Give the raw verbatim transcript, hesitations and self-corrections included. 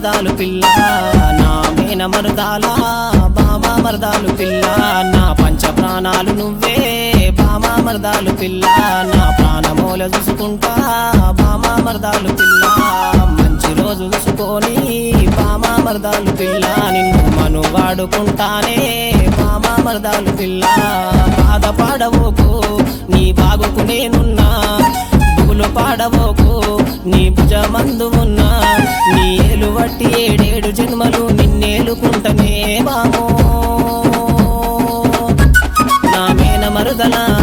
మరదాలు పిల్ల నా మేన మరదాల బామా మరదాలు పిల్ల నా పంచ ప్రాణాలు నువ్వే బామా మరదాలు పిల్ల నా ప్రాణమూల చూసుకుంటా బామా మరదాలు పిల్ల మంచి రోజు చూసుకొని బామా మరదాలు పిల్ల నిన్ను మను వాడుకుంటానే బామా మరదాలు పిల్ల బాధపడవోకు నీ బాగుకు నేనున్నా బుగులు పాడవోకు నీ భుజమందు ఉన్నా నీ ఏలు వట్టి ఏడేడు జన్మలు నిన్నేలుకుంటనే బామో నా మేన మరుదలా